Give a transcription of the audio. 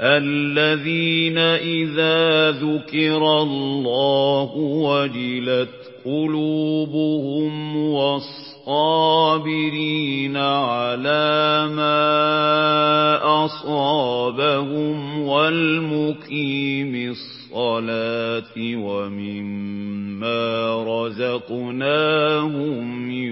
الذين إذا ذكر الله وجلت قلوبهم والصابرين على ما أصابهم والمقيم الصلاة ومما رزقناهم